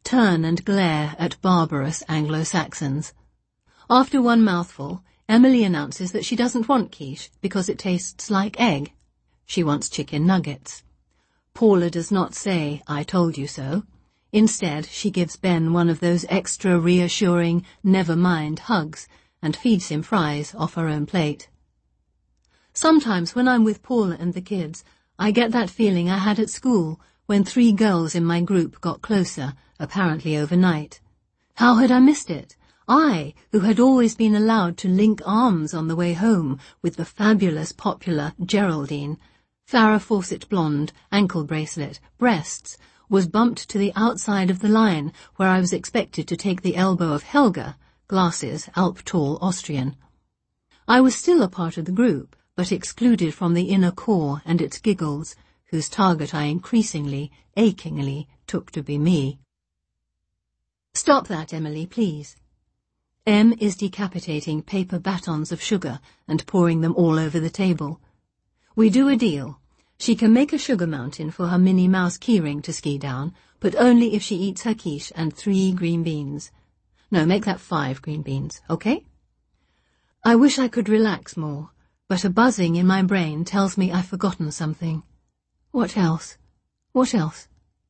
turn and glare at barbarous Anglo-Saxons. After one mouthful, Emily announces that she doesn't want quiche because it tastes like egg. She wants chicken nuggets. Paula does not say, "I told you so." Instead, she gives Ben one of those extra reassuring, never mind hugs and feeds him fries off her own plate. Sometimes when I'm with Paula and the kids, I get that feeling I had at school when 3 girls in my group got closer, apparently overnight. How had I missed it? I, who had always been allowed to link arms on the way home with the fabulous, popular Geraldine, Farrah Fawcett blonde, ankle bracelet, breasts, was bumped to the outside of the line where I was expected to take the elbow of Helga, glasses, Alp tall Austrian. I was still a part of the group, but excluded from the inner core and its giggles, whose target I increasingly, achingly, took to be me. "Stop that, Emily, please." Em is decapitating paper batons of sugar and pouring them all over the table. We do a deal. She can make a sugar mountain for her Minnie Mouse keyring to ski down, but only if she eats her quiche and 3 green beans. No, make that 5 green beans, okay? I wish I could relax more, but a buzzing in my brain tells me I've forgotten something. What else? What else?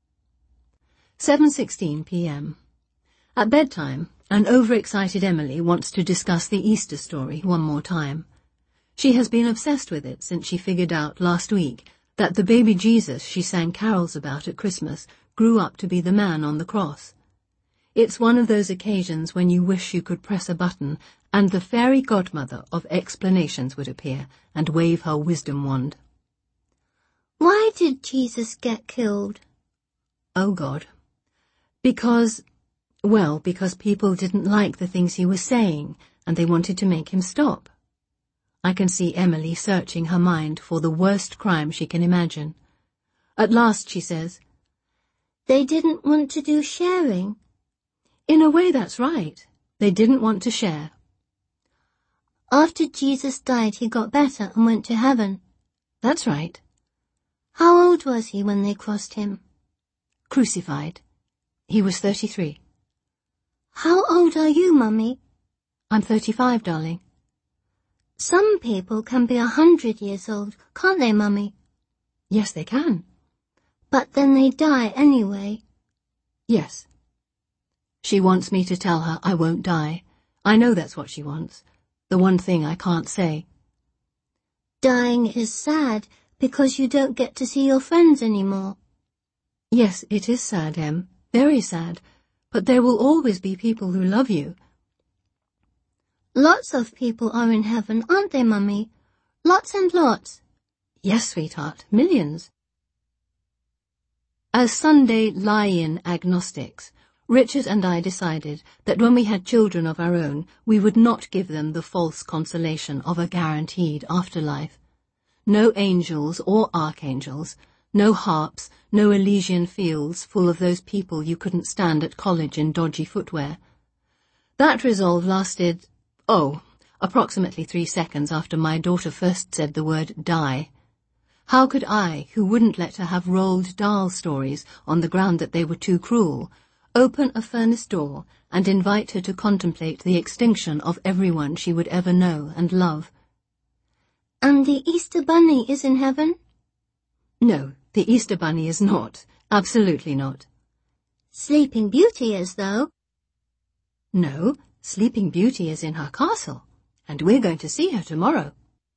7:16 p.m. At bedtime, an overexcited Emily wants to discuss the Easter story one more time. She has been obsessed with it since she figured out last week that the baby Jesus she sang carols about at Christmas grew up to be the man on the cross. It's one of those occasions when you wish you could press a button and the fairy godmother of explanations would appear and wave her wisdom wand. Why did Jesus get killed? Oh, God. Because people didn't like the things he was saying, and they wanted to make him stop. I can see Emily searching her mind for the worst crime she can imagine. At last she says, They didn't want to do sharing. In a way, that's right. They didn't want to share. After Jesus died, he got better and went to heaven. That's right. How old was he when they crossed him? Crucified. He was 33. How old are you, Mummy? I'm 35, darling. Some people can be 100 years old, can't they, Mummy? Yes, they can. But then they die anyway. Yes. She wants me to tell her I won't die. I know that's what she wants. The one thing I can't say. Dying is sad because you don't get to see your friends anymore. Yes, it is sad, Em. Very sad. But there will always be people who love you. Lots of people are in heaven, aren't they, Mummy? Lots and lots. Yes, sweetheart, millions. As Sunday lie-in agnostics, Richard and I decided that when we had children of our own, we would not give them the false consolation of a guaranteed afterlife. No angels or archangels, no harps, no Elysian fields full of those people you couldn't stand at college in dodgy footwear. That resolve lasted, approximately 3 seconds after my daughter first said the word die. How could I, who wouldn't let her have Roald Dahl stories on the ground that they were too cruel, open a furnace door and invite her to contemplate the extinction of everyone she would ever know and love? And the Easter Bunny is in heaven? No, the Easter Bunny is not. Absolutely not. Sleeping Beauty is, though. No, Sleeping Beauty is in her castle, and we're going to see her tomorrow.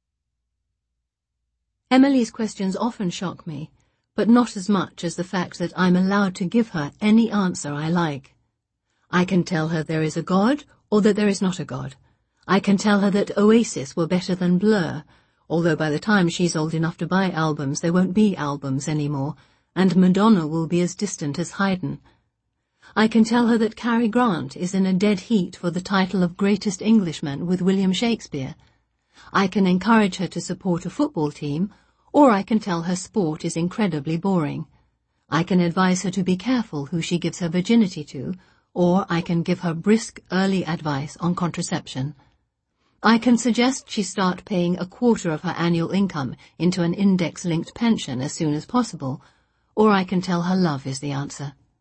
Emily's questions often shock me, but not as much as the fact that I'm allowed to give her any answer I like. I can tell her there is a God, or that there is not a God. I can tell her that Oasis were better than Blur, although by the time she's old enough to buy albums, there won't be albums anymore, and Madonna will be as distant as Haydn. I can tell her that Cary Grant is in a dead heat for the title of Greatest Englishman with William Shakespeare. I can encourage her to support a football team, or I can tell her sport is incredibly boring. I can advise her to be careful who she gives her virginity to, or I can give her brisk early advice on contraception. I can suggest she start paying 1/4 of her annual income into an index-linked pension as soon as possible, or I can tell her love is the answer.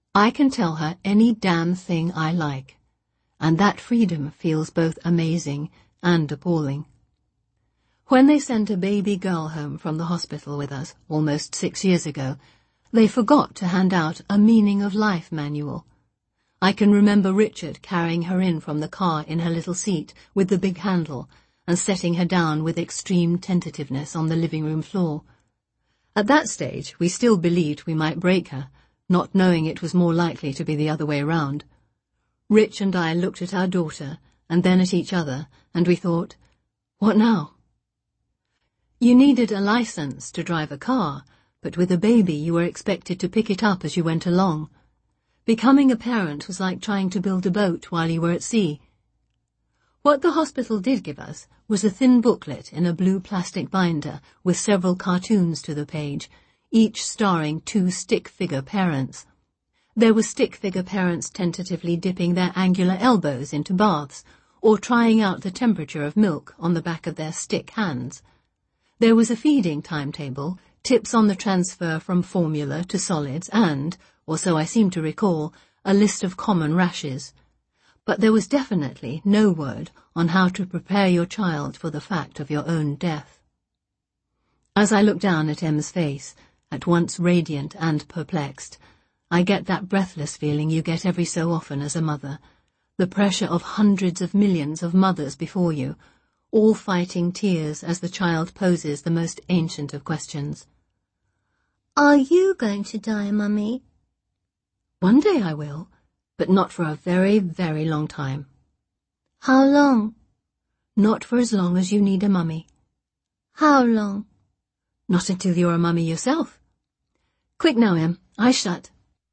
I can tell her any damn thing I like, and that freedom feels both amazing and appalling. When they sent a baby girl home from the hospital with us almost 6 years ago, they forgot to hand out a meaning of life manual. I can remember Richard carrying her in from the car in her little seat with the big handle and setting her down with extreme tentativeness on the living room floor. At that stage, we still believed we might break her, not knowing it was more likely to be the other way round. Rich and I looked at our daughter and then at each other, and we thought, what now? You needed a license to drive a car, but with a baby you were expected to pick it up as you went along. Becoming a parent was like trying to build a boat while you were at sea. What the hospital did give us was a thin booklet in a blue plastic binder with several cartoons to the page, each starring 2 stick-figure parents. There were stick-figure parents tentatively dipping their angular elbows into baths, or trying out the temperature of milk on the back of their stick hands. There was a feeding timetable, tips on the transfer from formula to solids and, or so I seem to recall, a list of common rashes. But there was definitely no word on how to prepare your child for the fact of your own death. As I look down at Em's face, at once radiant and perplexed, I get that breathless feeling you get every so often as a mother, the pressure of hundreds of millions of mothers before you, all fighting tears as the child poses the most ancient of questions. Are you going to die, Mummy? One day I will, but not for a very, very long time. How long? Not for as long as you need a mummy. How long? Not until you're a mummy yourself. Quick now, Em, eyes shut.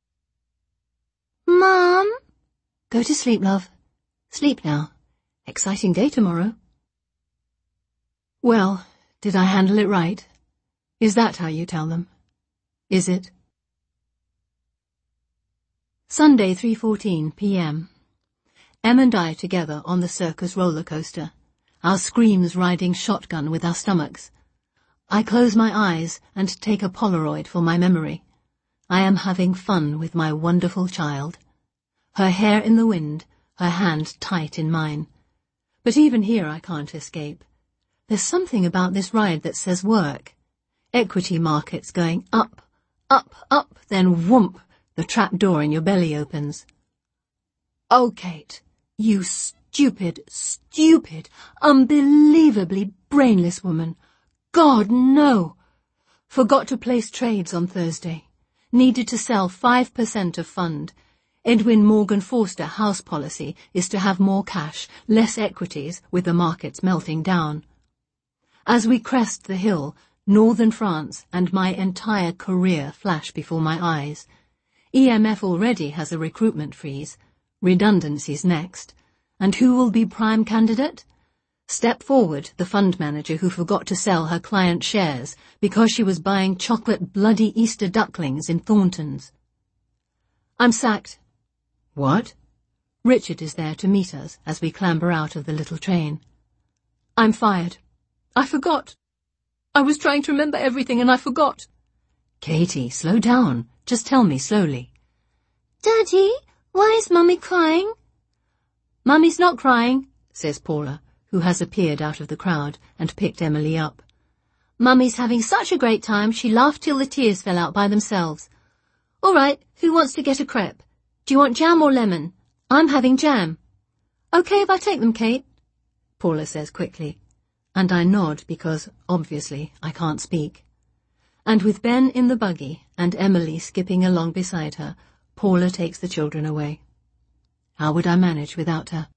Mum? Go to sleep, love. Sleep now. Exciting day tomorrow. Well, did I handle it right? Is that how you tell them? Is it? Sunday, 3:14 p.m. Em and I together on the circus roller coaster, our screams riding shotgun with our stomachs. I close my eyes and take a Polaroid for my memory. I am having fun with my wonderful child. Her hair in the wind, her hand tight in mine. But even here I can't escape. There's something about this ride that says work. Equity markets going up, up, up, then whoomp, the trap door in your belly opens. Oh, Kate, you stupid, unbelievably brainless woman. God, no! Forgot to place trades on Thursday. Needed to sell 5% of fund. Edwin Morgan Forster house policy is to have more cash, less equities, with the markets melting down. As we crest the hill, northern France and my entire career flash before my eyes. EMF already has a recruitment freeze. Redundancies next. And who will be prime candidate? Step forward the fund manager who forgot to sell her client shares because she was buying chocolate bloody Easter ducklings in Thornton's. I'm sacked. What? Richard is there to meet us as we clamber out of the little train. I'm fired. I forgot. I was trying to remember everything and I forgot. Katie, slow down. Just tell me slowly. Daddy, why is Mummy crying? Mummy's not crying, says Paula, who has appeared out of the crowd and picked Emily up. Mummy's having such a great time she laughed till the tears fell out by themselves. All right, who wants to get a crepe? Do you want jam or lemon? I'm having jam. Okay if I take them, Kate? Paula says quickly, and I nod because, obviously, I can't speak. And with Ben in the buggy and Emily skipping along beside her, Paula takes the children away. How would I manage without her?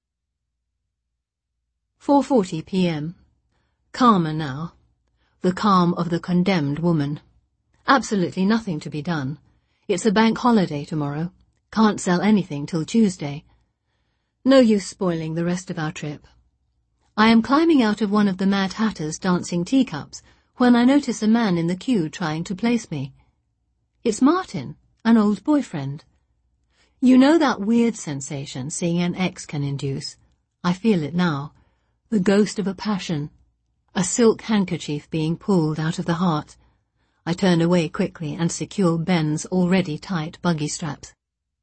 4:40 p.m. Calmer now. The calm of the condemned woman. Absolutely nothing to be done. It's a bank holiday tomorrow. Can't sell anything till Tuesday. No use spoiling the rest of our trip. I am climbing out of one of the Mad Hatter's dancing teacups when I notice a man in the queue trying to place me. It's Martin, an old boyfriend. You know that weird sensation seeing an ex can induce? I feel it now. The ghost of a passion. A silk handkerchief being pulled out of the heart. I turn away quickly and secure Ben's already tight buggy straps.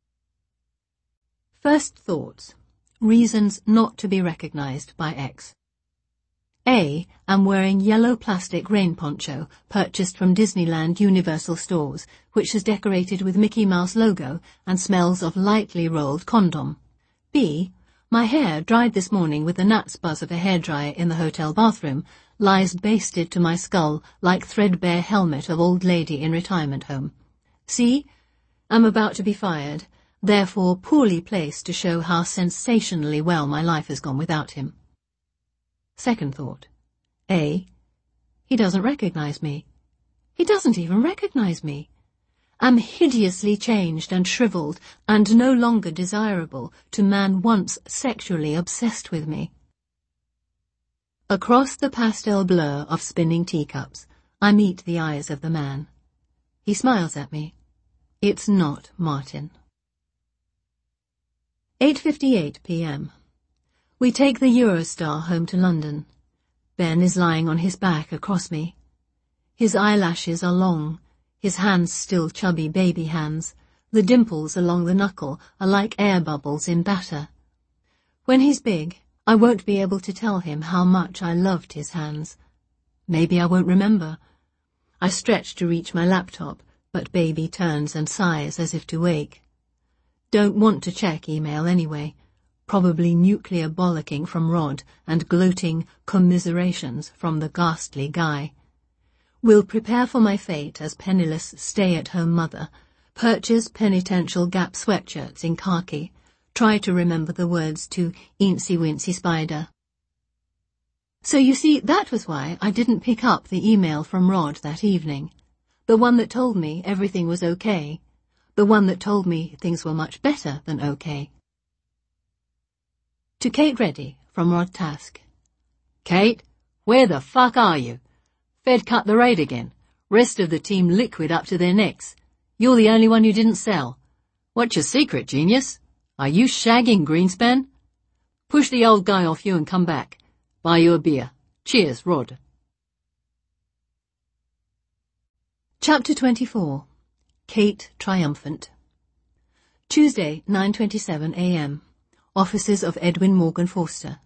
First thoughts. Reasons not to be recognized by X. A. Am wearing yellow plastic rain poncho purchased from Disneyland Universal Stores, which is decorated with Mickey Mouse logo and smells of lightly rolled condom. B. My hair, dried this morning with the gnat's buzz of a hairdryer in the hotel bathroom, lies basted to my skull like threadbare helmet of old lady in retirement home. C. Am about to be fired, therefore poorly placed to show how sensationally well my life has gone without him. Second thought. A. He doesn't recognize me. He doesn't even recognize me. Am hideously changed and shriveled and no longer desirable to man once sexually obsessed with me. Across the pastel blur of spinning teacups, I meet the eyes of the man. He smiles at me. It's not Martin. 8:58 p.m. We take the Eurostar home to London. Ben is lying on his back across me. His eyelashes are long, his hands still chubby baby hands. The dimples along the knuckle are like air bubbles in batter. When he's big, I won't be able to tell him how much I loved his hands. Maybe I won't remember. I stretch to reach my laptop, but baby turns and sighs as if to wake. Don't want to check email anyway. Probably nuclear bollocking from Rod and gloating commiserations from the ghastly Guy. Will prepare for my fate as penniless stay-at-home mother, purchase penitential Gap sweatshirts in khaki, try to remember the words to Eensy Wincy Spider. So you see, that was why I didn't pick up the email from Rod that evening. The one that told me everything was okay. The one that told me things were much better than okay. To Kate Reddy, from Rod Task. Kate, where the fuck are you? Fed cut the rate again. Rest of the team liquid up to their necks. You're the only one who didn't sell. What's your secret, genius? Are you shagging Greenspan? Push the old guy off you and come back. Buy you a beer. Cheers, Rod. Chapter 24. Kate Triumphant. Tuesday, 9:27 a.m. Offices of Edwin Morgan Forster.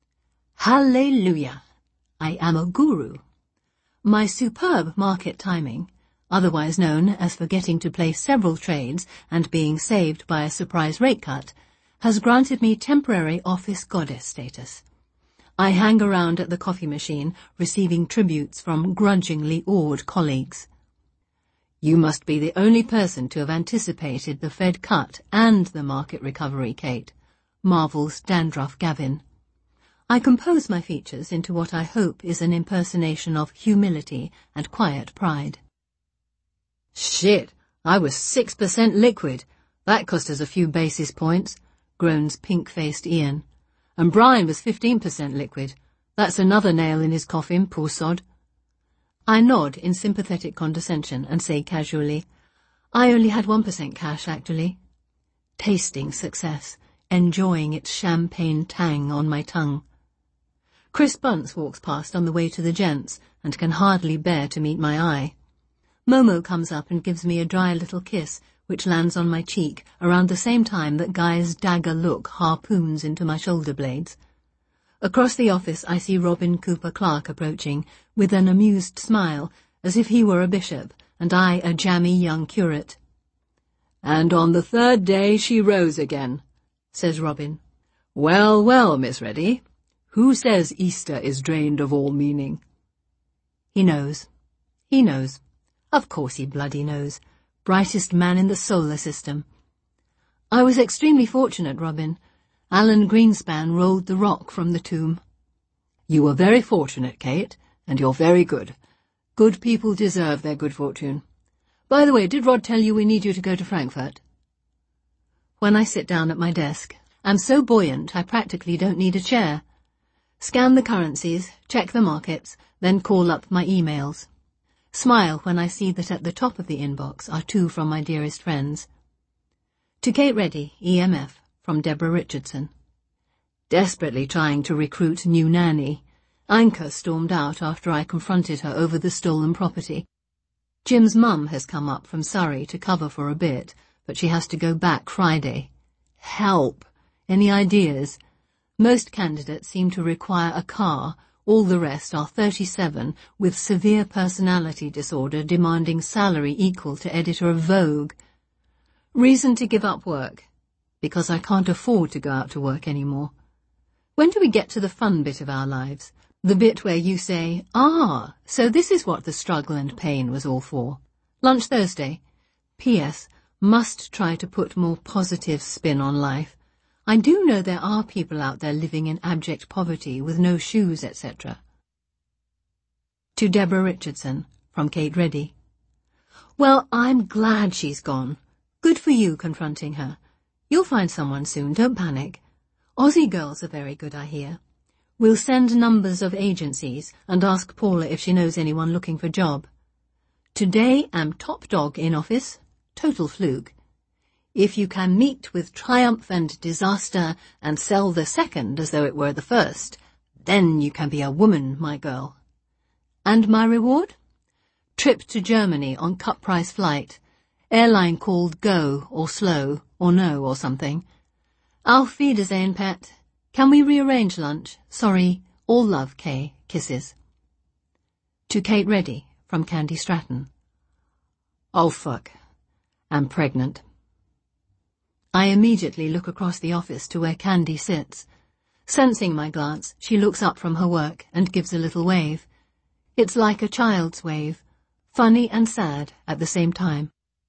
Hallelujah! I am a guru. My superb market timing, otherwise known as forgetting to place several trades and being saved by a surprise rate cut, has granted me temporary office goddess status. I hang around at the coffee machine, receiving tributes from grudgingly awed colleagues. You must be the only person to have anticipated the Fed cut and the market recovery, Kate, marvels Dandruff Gavin. I compose my features into what I hope is an impersonation of humility and quiet pride. Shit, I was 6% liquid. That cost us a few basis points, groans pink-faced Ian. And Brian was 15% liquid. That's another nail in his coffin, poor sod. I nod in sympathetic condescension and say casually, I only had 1% cash, actually. Tasting success, enjoying its champagne tang on my tongue. Chris Bunce walks past on the way to the gents and can hardly bear to meet my eye. Momo comes up and gives me a dry little kiss, which lands on my cheek around the same time that Guy's dagger look harpoons into my shoulder blades. Across the office I see Robin Cooper Clark approaching, with an amused smile, as if he were a bishop, and I a jammy young curate. And on the third day she rose again, says Robin. Well, well, Miss Reddy, who says Easter is drained of all meaning? He knows. He knows. Of course he bloody knows. Brightest man in the solar system. I was extremely fortunate, Robin. Alan Greenspan rolled the rock from the tomb. You were very fortunate, Kate, and you're very good. Good people deserve their good fortune. By the way, did Rod tell you we need you to go to Frankfurt? When I sit down at my desk, I'm so buoyant I practically don't need a chair. Scan the currencies, check the markets, then call up my emails. Smile when I see that at the top of the inbox are two from my dearest friends. To Kate Reddy, EMF, from Deborah Richardson. Desperately trying to recruit new nanny, Anka stormed out after I confronted her over the stolen property. Jim's mum has come up from Surrey to cover for a bit, but she has to go back Friday. Help! Any ideas? Most candidates seem to require a car. All the rest are 37 with severe personality disorder demanding salary equal to editor of Vogue. Reason to give up work? Because I can't afford to go out to work anymore. When do we get to the fun bit of our lives? The bit where you say, "Ah, so this is what the struggle and pain was all for." Lunch Thursday. P.S. Must try to put more positive spin on life. I do know there are people out there living in abject poverty with no shoes, etc. To Deborah Richardson, from Kate Reddy. Well, I'm glad she's gone. Good for you confronting her. You'll find someone soon, don't panic. Aussie girls are very good, I hear. We'll send numbers of agencies and ask Paula if she knows anyone looking for job. Today am top dog in office. Total fluke. If you can meet with triumph and disaster and sell the second as though it were the first, then you can be a woman, my girl. And my reward? Trip to Germany on cut-price flight. Airline called Go or Slow or No or something. Auf Wiedersehen, pet. Can we rearrange lunch? Sorry, all love, Kay. Kisses. To Kate Reddy, from Candy Stratton. Oh, fuck. I'm pregnant. I immediately look across the office to where Candy sits. Sensing my glance, she looks up from her work and gives a little wave. It's like a child's wave, funny and sad at the same time.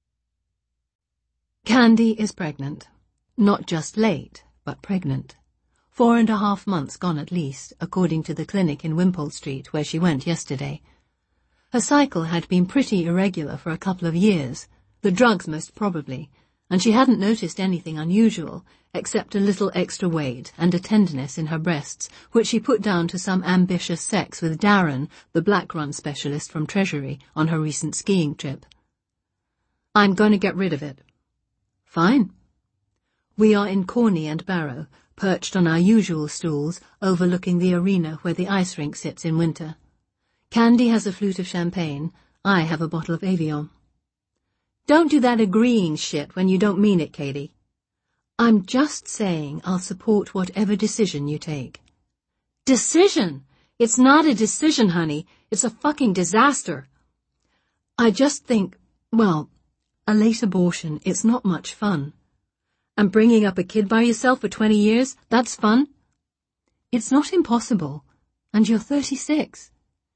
Candy is pregnant. Not just late, but pregnant. 4.5 months gone at least, according to the clinic in Wimpole Street where she went yesterday. Her cycle had been pretty irregular for a couple of years, the drugs most probably, and she hadn't noticed anything unusual, except a little extra weight and a tenderness in her breasts, which she put down to some ambitious sex with Darren, the black run specialist from Treasury, on her recent skiing trip. I'm going to get rid of it. Fine. We are in Corney and Barrow, perched on our usual stools, overlooking the arena where the ice rink sits in winter. Candy has a flute of champagne, I have a bottle of Avion. Don't do that agreeing shit when you don't mean it, Katie. I'm just saying I'll support whatever decision you take. Decision? It's not a decision, honey. It's a fucking disaster. I just think, well, a late abortion, it's not much fun. And bringing up a kid by yourself for 20 years, that's fun? It's not impossible. And you're 36.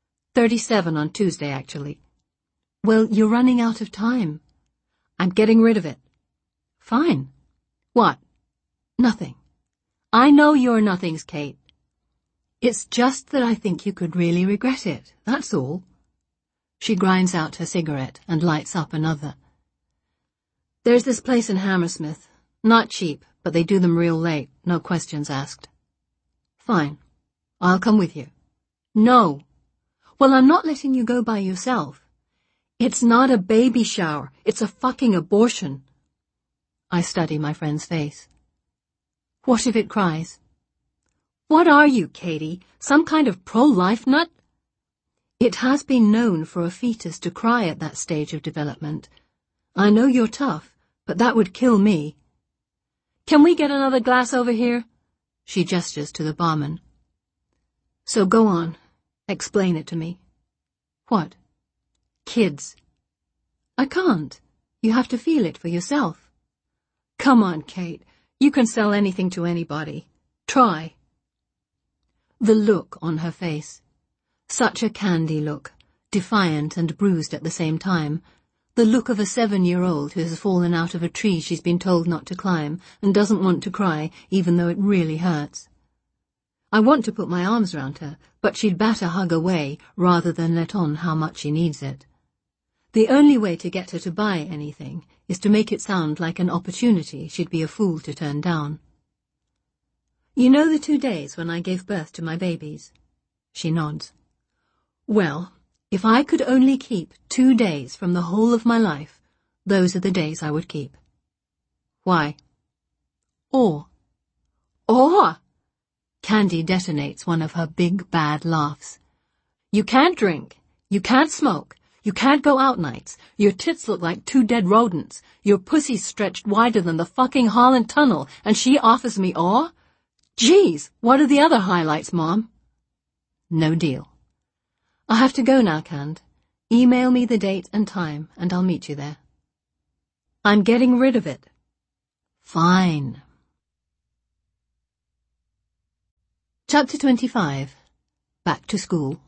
37 on Tuesday, actually. Well, you're running out of time. I'm getting rid of it. Fine. What? Nothing. I know you're nothings, Kate. It's just that I think you could really regret it, that's all. She grinds out her cigarette and lights up another. There's this place in Hammersmith. Not cheap, but they do them real late, no questions asked. Fine. I'll come with you. No. Well, I'm not letting you go by yourself. It's not a baby shower. It's a fucking abortion. I study my friend's face. What if it cries? What are you, Katie? Some kind of pro-life nut? It has been known for a fetus to cry at that stage of development. I know you're tough, but that would kill me. Can we get another glass over here? She gestures to the barman. So go on. Explain it to me. What? Kids. I can't. You have to feel it for yourself. Come on, Kate. You can sell anything to anybody. Try. The look on her face. Such a Candy look, defiant and bruised at the same time. The look of a 7-year-old who has fallen out of a tree she's been told not to climb and doesn't want to cry, even though it really hurts. I want to put my arms round her, but she'd better hug away rather than let on how much she needs it. The only way to get her to buy anything is to make it sound like an opportunity she'd be a fool to turn down. You know the 2 days when I gave birth to my babies? She nods. Well, if I could only keep 2 days from the whole of my life, those are the days I would keep. Why? Or. Candy detonates one of her big bad laughs. You can't drink. You can't smoke. You can't go out nights. Your tits look like 2 dead rodents. Your pussy's stretched wider than the fucking Holland Tunnel, and she offers me awe? Geez, what are the other highlights, Mom? No deal. I have to go now, Cand. Email me the date and time, and I'll meet you there. I'm getting rid of it. Fine. Chapter 25. Back to school.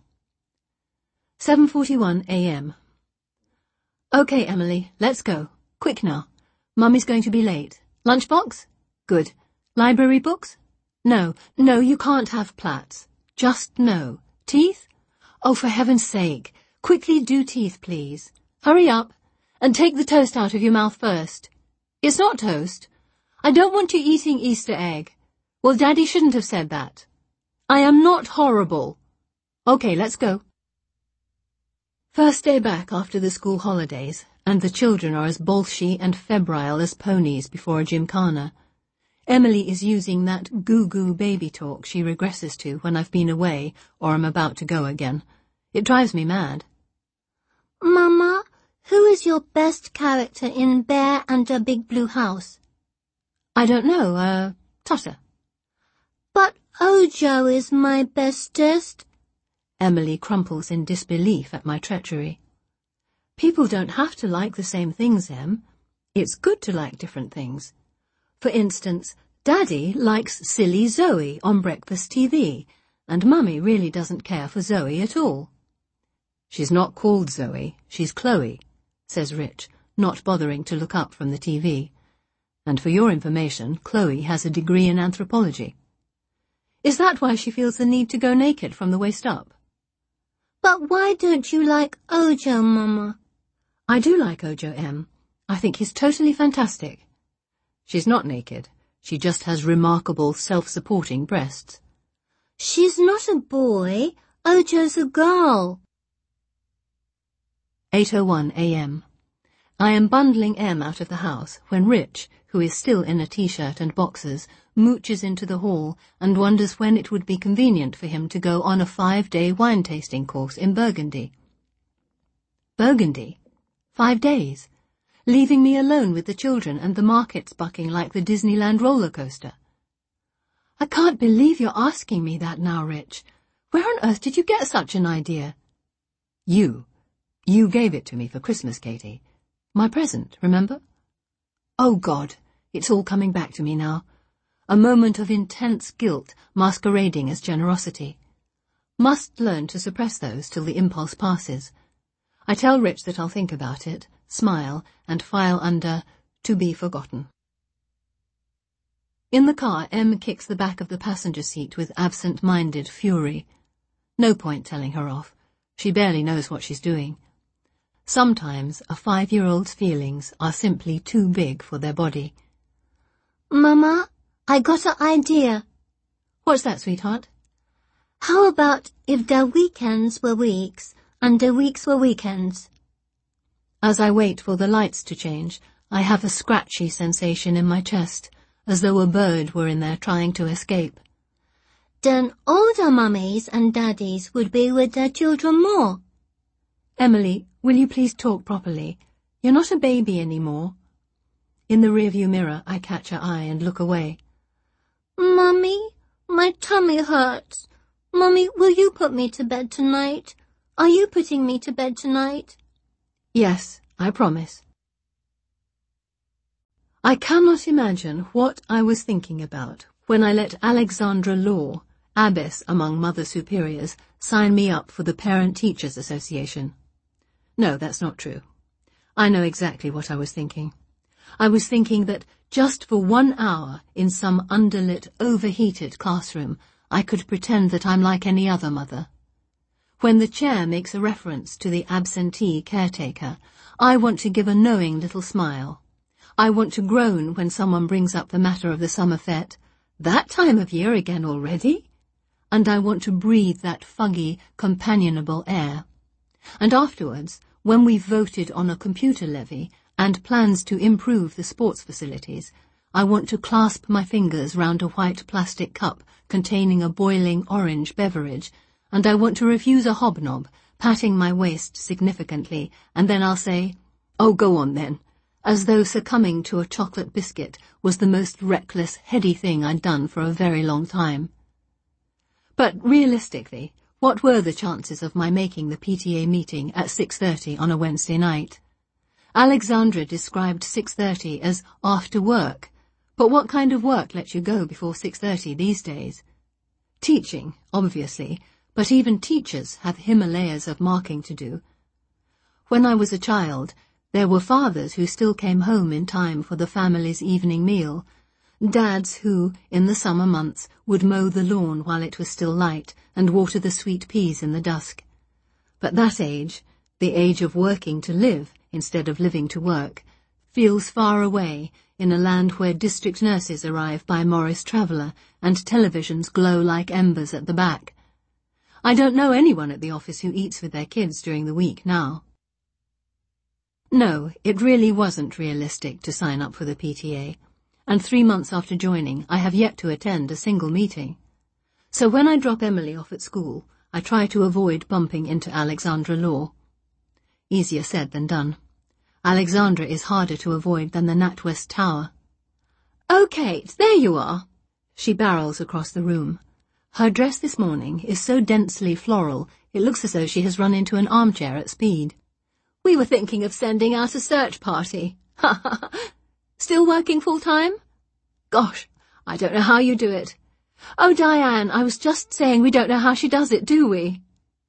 7:41 a.m. Okay, Emily, let's go. Quick now. Mummy's going to be late. Lunchbox? Good. Library books? No, you can't have plats. Just no. Teeth? Oh, for heaven's sake. Quickly do teeth, please. Hurry up. And take the toast out of your mouth first. It's not toast. I don't want you eating Easter egg. Well, Daddy shouldn't have said that. I am not horrible. Okay, let's go. First day back after the school holidays, and the children are as bolshy and febrile as ponies before a gymkhana. Emily is using that goo-goo baby talk she regresses to when I've been away or am about to go again. It drives me mad. Mama, who is your best character in Bear and a Big Blue House? I don't know, Tutter. But Ojo is my bestest. Emily crumples in disbelief at my treachery. People don't have to like the same things, Em. It's good to like different things. For instance, Daddy likes silly Zoe on breakfast TV, and Mummy really doesn't care for Zoe at all. She's not called Zoe, she's Chloe, says Rich, not bothering to look up from the TV. And for your information, Chloe has a degree in anthropology. Is that why she feels the need to go naked from the waist up? But why don't you like Ojo, Mama? I do like Ojo, Em. I think he's totally fantastic. She's not naked. She just has remarkable self-supporting breasts. She's not a boy. Ojo's a girl. 8:01 a.m. I am bundling Em out of the house when Rich, who is still in a t-shirt and boxers, mooches into the hall and wonders when it would be convenient for him to go on a 5-day wine-tasting course in Burgundy. Burgundy? 5 days? Leaving me alone with the children and the markets bucking like the Disneyland roller coaster. I can't believe you're asking me that now, Rich. Where on earth did you get such an idea? You gave it to me for Christmas, Katie. My present, remember? Oh, God, it's all coming back to me now. A moment of intense guilt masquerading as generosity. Must learn to suppress those till the impulse passes. I tell Rich that I'll think about it, smile, and file under to be forgotten. In the car, Em kicks the back of the passenger seat with absent-minded fury. No point telling her off. She barely knows what she's doing. Sometimes a 5-year-old's feelings are simply too big for their body. Mama, I got an idea. What's that, sweetheart? How about if their weekends were weeks and their weeks were weekends? As I wait for the lights to change, I have a scratchy sensation in my chest, as though a bird were in there trying to escape. Then older mummies and daddies would be with their children more. Emily, will you please talk properly? You're not a baby anymore. In the rearview mirror, I catch her eye and look away. Mummy, my tummy hurts. Mummy, will you put me to bed tonight? Are you putting me to bed tonight? Yes, I promise. I cannot imagine what I was thinking about when I let Alexandra Law, abbess among Mother Superiors, sign me up for the Parent-Teachers Association. No, that's not true. I know exactly what I was thinking. I was thinking that just for 1 hour in some underlit, overheated classroom, I could pretend that I'm like any other mother. When the chair makes a reference to the absentee caretaker, I want to give a knowing little smile. I want to groan when someone brings up the matter of the summer fete. That time of year again already? And I want to breathe that fuggy, companionable air. And afterwards, when we've voted on a computer levy and plans to improve the sports facilities, I want to clasp my fingers round a white plastic cup containing a boiling orange beverage, and I want to refuse a hobnob, patting my waist significantly, and then I'll say, "Oh, go on then," as though succumbing to a chocolate biscuit was the most reckless, heady thing I'd done for a very long time. But realistically, what were the chances of my making the PTA meeting at 6:30 on a Wednesday night? Alexandra described 6:30 as after work, but what kind of work lets you go before 6:30 these days? Teaching, obviously, but even teachers have Himalayas of marking to do. When I was a child, there were fathers who still came home in time for the family's evening meal, dads who, in the summer months, would mow the lawn while it was still light and water the sweet peas in the dusk. But that age, the age of working to live instead of living to work, feels far away in a land where district nurses arrive by Morris Traveller and televisions glow like embers at the back. I don't know anyone at the office who eats with their kids during the week now. No, it really wasn't realistic to sign up for the PTA, and 3 months after joining, I have yet to attend a single meeting. So when I drop Emily off at school, I try to avoid bumping into Alexandra Law. Easier said than done. Alexandra is harder to avoid than the NatWest Tower. "Oh, Kate, there you are!" She barrels across the room. Her dress this morning is so densely floral, it looks as though she has run into an armchair at speed. "We were thinking of sending out a search party. Ha ha ha. Still working full-time? Gosh, I don't know how you do it. Oh, Diane, I was just saying we don't know how she does it, do we?"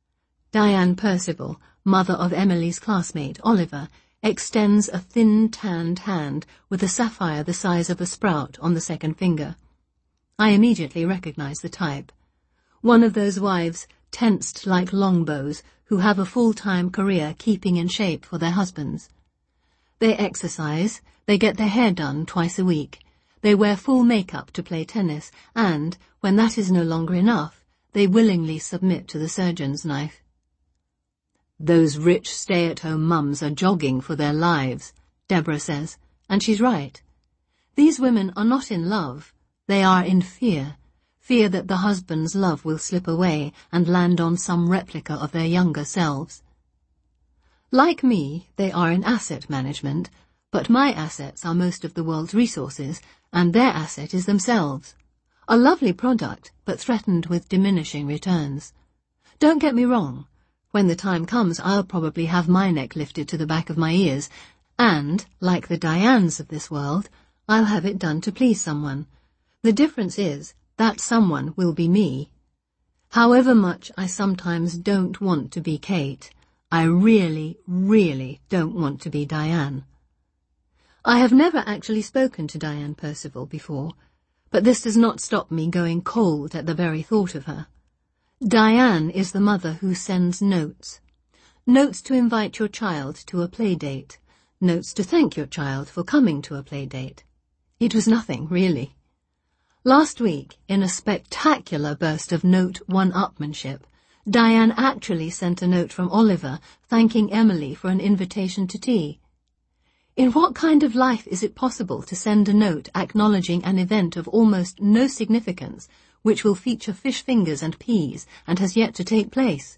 Diane Percival, mother of Emily's classmate, Oliver, extends a thin, tanned hand with a sapphire the size of a sprout on the second finger. I immediately recognize the type. One of those wives, tensed like longbows, who have a full-time career keeping in shape for their husbands. They exercise, they get their hair done twice a week, they wear full makeup to play tennis, and, when that is no longer enough, they willingly submit to the surgeon's knife. "Those rich stay-at-home mums are jogging for their lives," Deborah says, and she's right. These women are not in love, they are in fear. Fear that the husband's love will slip away and land on some replica of their younger selves. Like me, they are in asset management, but my assets are most of the world's resources, and their asset is themselves. A lovely product, but threatened with diminishing returns. Don't get me wrong. When the time comes, I'll probably have my neck lifted to the back of my ears, and, like the Dianes of this world, I'll have it done to please someone. The difference is, that someone will be me. However much I sometimes don't want to be Kate, I really, really don't want to be Diane. I have never actually spoken to Diane Percival before, but this does not stop me going cold at the very thought of her. Diane is the mother who sends notes. Notes to invite your child to a play date. Notes to thank your child for coming to a play date. It was nothing, really. Last week, in a spectacular burst of note one-upmanship, Diane actually sent a note from Oliver thanking Emily for an invitation to tea. In what kind of life is it possible to send a note acknowledging an event of almost no significance which will feature fish fingers and peas and has yet to take place?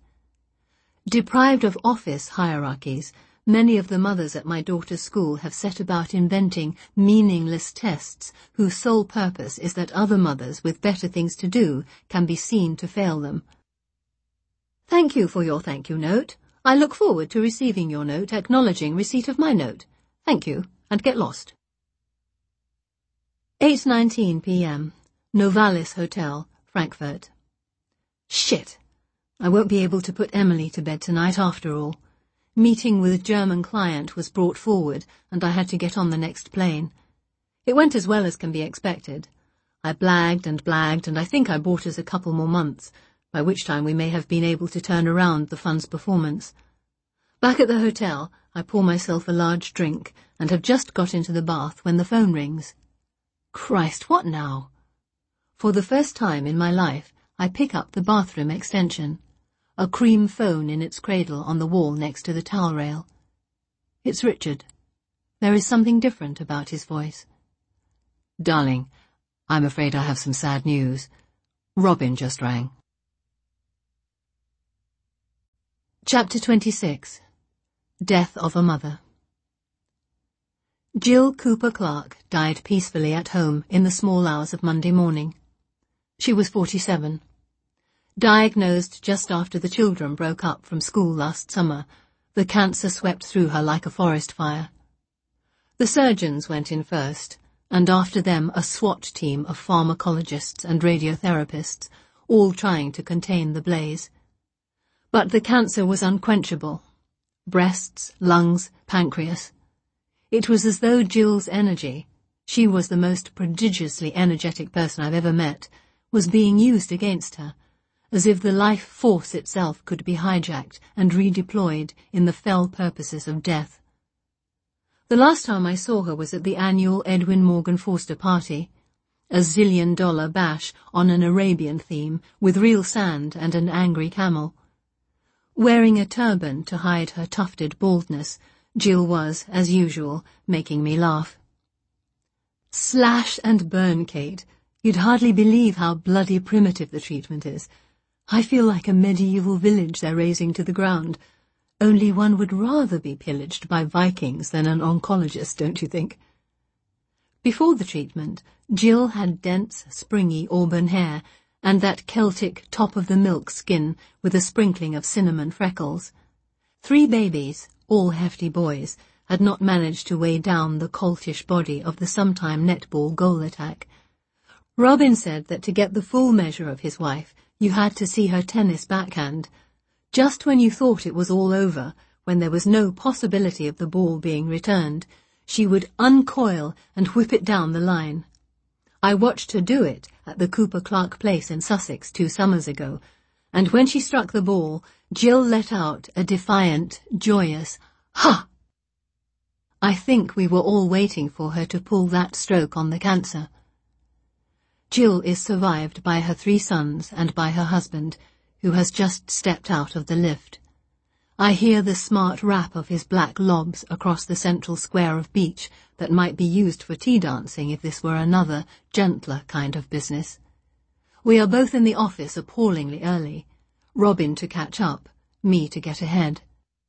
Deprived of office hierarchies, many of the mothers at my daughter's school have set about inventing meaningless tests whose sole purpose is that other mothers with better things to do can be seen to fail them. Thank you for your thank you note. I look forward to receiving your note acknowledging receipt of my note. Thank you, and get lost. 8:19 p.m. Novalis Hotel, Frankfurt. Shit! I won't be able to put Emily to bed tonight after all. Meeting with German client was brought forward, and I had to get on the next plane. It went as well as can be expected. I blagged, and I think I bought us a couple more months, by which time we may have been able to turn around the fund's performance. Back at the hotel, I pour myself a large drink, and have just got into the bath when the phone rings. Christ, what now? For the first time in my life, I pick up the bathroom extension. A cream phone in its cradle on the wall next to the towel rail. It's Richard. There is something different about his voice. Darling, I'm afraid I have some sad news. Robin just rang. Chapter 26. Death of a Mother. Jill Cooper Clark died peacefully at home in the small hours of Monday morning. She was 47. Diagnosed just after the children broke up from school last summer, the cancer swept through her like a forest fire. The surgeons went in first, and after them a SWAT team of pharmacologists and radiotherapists, all trying to contain the blaze. But the cancer was unquenchable. Breasts, lungs, pancreas. It was as though Jill's energy, she was the most prodigiously energetic person I've ever met, was being used against her, as if the life force itself could be hijacked and redeployed in the fell purposes of death. The last time I saw her was at the annual Edwin Morgan Forster party, a $1 zillion bash on an Arabian theme with real sand and an angry camel. Wearing a turban to hide her tufted baldness, Jill was, as usual, making me laugh. Slash and burn, Kate. You'd hardly believe how bloody primitive the treatment is. I feel like a medieval village they're razing to the ground. Only one would rather be pillaged by Vikings than an oncologist, don't you think? Before the treatment, Jill had dense, springy auburn hair and that Celtic top-of-the-milk skin with a sprinkling of cinnamon freckles. 3 babies, all hefty boys, had not managed to weigh down the coltish body of the sometime netball goal attack. Robin said that to get the full measure of his wife, you had to see her tennis backhand. Just when you thought it was all over, when there was no possibility of the ball being returned, she would uncoil and whip it down the line. I watched her do it at the Cooper Clark place in Sussex 2 summers ago, and when she struck the ball, Jill let out a defiant, joyous, "Ha!" I think we were all waiting for her to pull that stroke on the cancer. Jill is survived by her 3 sons and by her husband, who has just stepped out of the lift. I hear the smart rap of his black lobs across the central square of beach that might be used for tea dancing if this were another, gentler kind of business. We are both in the office appallingly early, Robin to catch up, me to get ahead.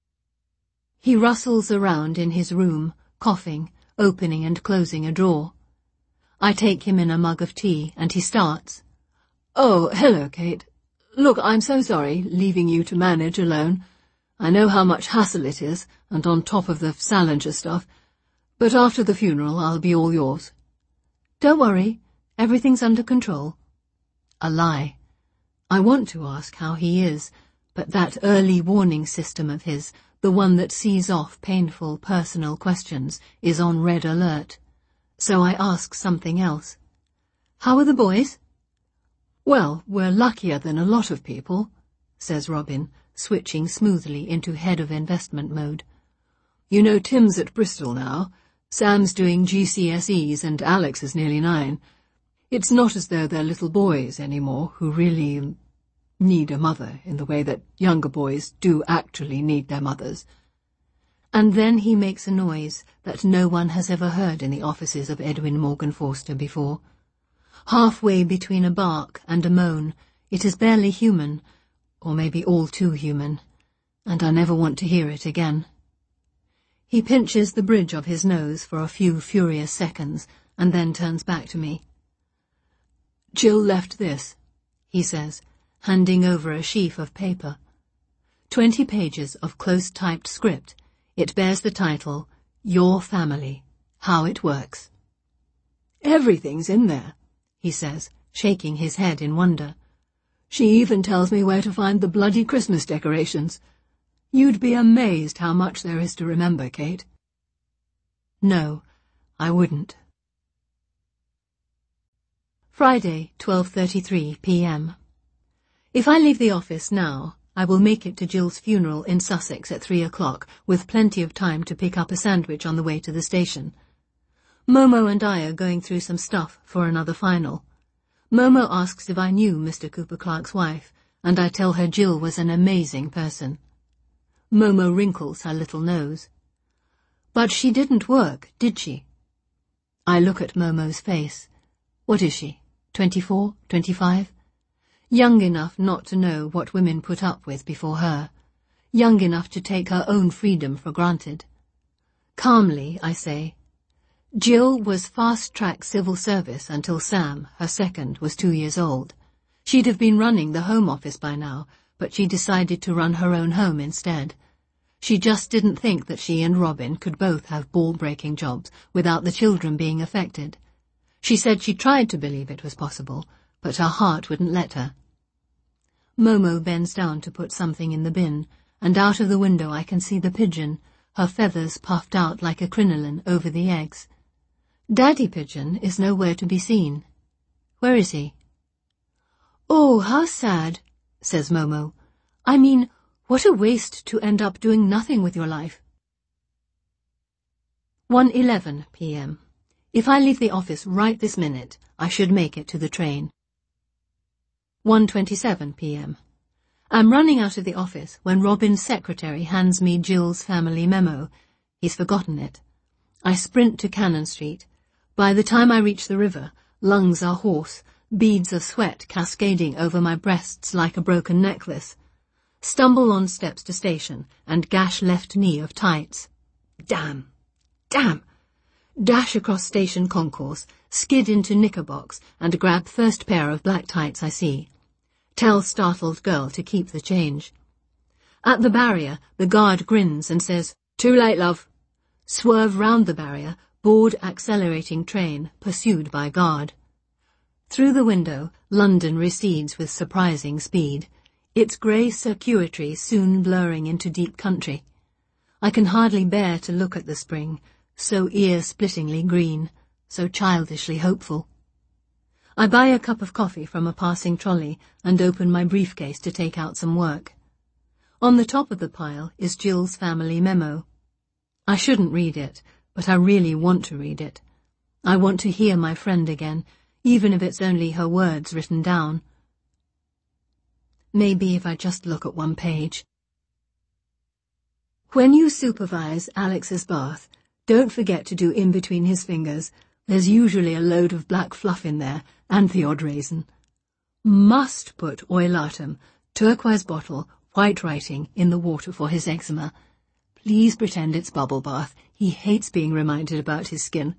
He rustles around in his room, coughing, opening and closing a drawer. I take him in a mug of tea, and he starts. "Oh, hello, Kate. Look, I'm so sorry, leaving you to manage alone. I know how much hassle it is, and on top of the Salinger stuff, but after the funeral I'll be all yours." "Don't worry, everything's under control." A lie. I want to ask how he is, but that early warning system of his, the one that sees off painful personal questions, is on red alert. So I ask something else. "How are the boys?" "Well, we're luckier than a lot of people," says Robin, switching smoothly into head of investment mode. "You know Tim's at Bristol now, Sam's doing GCSEs and Alex is nearly 9. It's not as though they're little boys anymore who really need a mother in the way that younger boys do actually need their mothers." And then he makes a noise that no one has ever heard in the offices of Edwin Morgan Forster before. Halfway between a bark and a moan, it is barely human, or maybe all too human, and I never want to hear it again. He pinches the bridge of his nose for a few furious seconds, and then turns back to me. "Jill left this," he says, handing over a sheaf of paper. 20 pages of close-typed script. It bears the title, Your Family, How It Works. "Everything's in there," he says, shaking his head in wonder. "She even tells me where to find the bloody Christmas decorations. You'd be amazed how much there is to remember, Kate." No, I wouldn't. Friday, 12:33 p.m. If I leave the office now, I will make it to Jill's funeral in Sussex at 3 o'clock, with plenty of time to pick up a sandwich on the way to the station. Momo and I are going through some stuff for another final. Momo asks if I knew Mr. Cooper Clark's wife, and I tell her Jill was an amazing person. Momo wrinkles her little nose. "But she didn't work, did she?" I look at Momo's face. What is she, 24, 25? Young enough not to know what women put up with before her. young enough to take her own freedom for granted. Calmly, I say, Jill was fast-track civil service until Sam, her second, was 2 years old. She'd have been running the Home Office by now, but she decided to run her own home instead. She just didn't think that she and Robin could both have ball-breaking jobs without the children being affected. She said she tried to believe it was possible, but her heart wouldn't let her. Momo bends down to put something in the bin, and out of the window I can see the pigeon, her feathers puffed out like a crinoline over the eggs. Daddy Pigeon is nowhere to be seen. Where is he? "Oh, how sad," says Momo. "I mean, what a waste to end up doing nothing with your life." 1:11 p.m. If I leave the office right this minute, I should make it to the train. 1:27 p.m. I'm running out of the office when Robin's secretary hands me Jill's family memo. He's forgotten it. I sprint to Cannon Street. By the time I reach the river, lungs are hoarse, beads of sweat cascading over my breasts like a broken necklace. Stumble on steps to station and gash left knee of tights. Damn! Damn! Dash across station concourse, skid into knickerbox and grab first pair of black tights I see. Tell startled girl to keep the change. At the barrier, the guard grins and says, "Too late, love." Swerve round the barrier, board accelerating train, pursued by guard. Through the window, London recedes with surprising speed, its grey circuitry soon blurring into deep country. I can hardly bear to look at the spring, so ear-splittingly green, so childishly hopeful. I buy a cup of coffee from a passing trolley and open my briefcase to take out some work. On the top of the pile is Jill's family memo. I shouldn't read it, but I really want to read it. I want to hear my friend again, even if it's only her words written down. Maybe if I just look at one page. When you supervise Alex's bath, don't forget to do in between his fingers. There's usually a load of black fluff in there, and the odd raisin. Must put oilatum, turquoise bottle, white writing, in the water for his eczema. Please pretend it's bubble bath. He hates being reminded about his skin.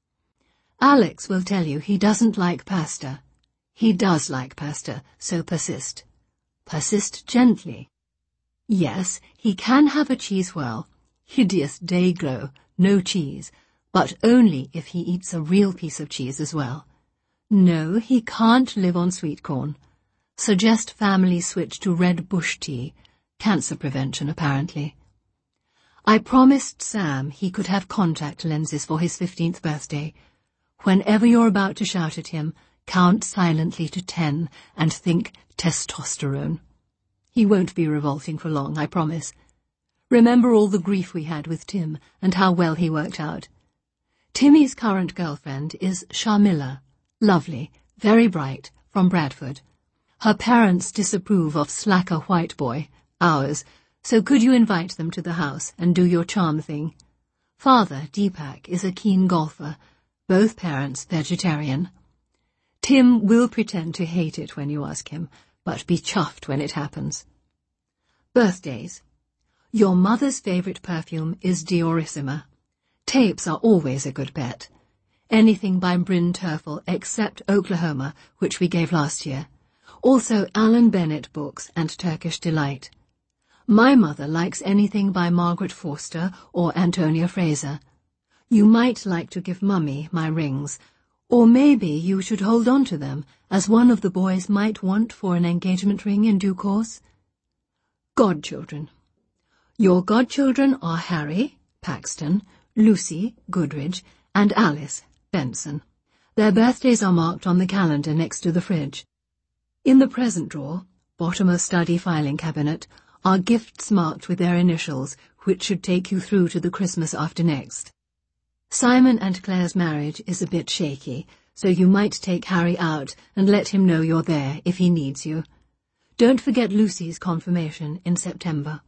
Alex will tell you he doesn't like pasta. He does like pasta, so persist. Persist gently. Yes, he can have a cheese whirl. Hideous day glow, no cheese, but only if he eats a real piece of cheese as well. No, he can't live on sweet corn. Suggest family switch to red bush tea. Cancer prevention, apparently. I promised Sam he could have contact lenses for his 15th birthday. Whenever you're about to shout at him, count silently to 10 and think testosterone. He won't be revolting for long, I promise. Remember all the grief we had with Tim and how well he worked out. Timmy's current girlfriend is Sharmila, lovely, very bright, from Bradford. Her parents disapprove of slacker white boy, ours, so could you invite them to the house and do your charm thing? Father, Deepak, is a keen golfer, both parents vegetarian. Tim will pretend to hate it when you ask him, but be chuffed when it happens. Birthdays. Your mother's favourite perfume is Diorissima. Tapes are always a good bet. Anything by Bryn Terfel except Oklahoma, which we gave last year. Also Alan Bennett books and Turkish Delight. My mother likes anything by Margaret Forster or Antonia Fraser. You might like to give Mummy my rings, or maybe you should hold on to them, as one of the boys might want for an engagement ring in due course. Godchildren. Your godchildren are Harry, Paxton, Lucy, Goodridge, and Alice, Benson. Their birthdays are marked on the calendar next to the fridge. In the present drawer, bottom of study filing cabinet, are gifts marked with their initials, which should take you through to the Christmas after next. Simon and Claire's marriage is a bit shaky, so you might take Harry out and let him know you're there if he needs you. Don't forget Lucy's confirmation in September.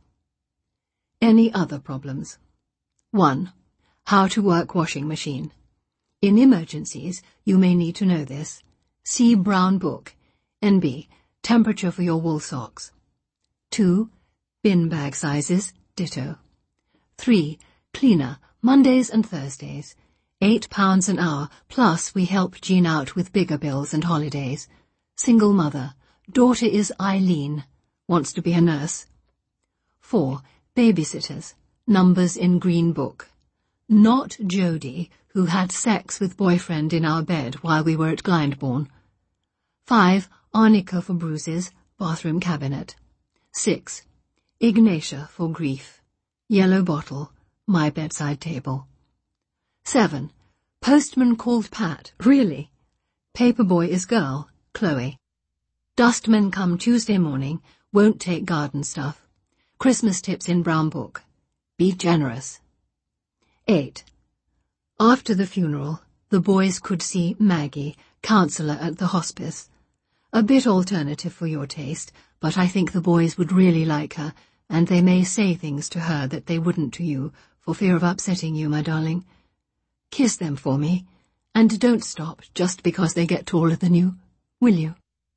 Any other problems? 1. How to work washing machine. In emergencies, you may need to know this. See Brown Book. NB. Temperature for your wool socks. 2. Bin bag sizes, ditto. 3. Cleaner, Mondays and Thursdays. £8 an hour, plus we help Jean out with bigger bills and holidays. Single mother. Daughter is Eileen. Wants to be a nurse. 4. Babysitters. Numbers in green book. Not Jodie, who had sex with boyfriend in our bed while we were at Glyndebourne. 5. Arnica for bruises, bathroom cabinet. 6. Ignatia for grief. Yellow bottle, my bedside table. 7. Postman called Pat, really? Paperboy is girl, Chloe. Dustmen come Tuesday morning, won't take garden stuff. Christmas tips in brown book. Be generous. 8. After the funeral, the boys could see Maggie, counsellor at the hospice. A bit alternative for your taste, but I think the boys would really like her, and they may say things to her that they wouldn't to you, for fear of upsetting you, my darling. Kiss them for me, and don't stop just because they get taller than you, will you?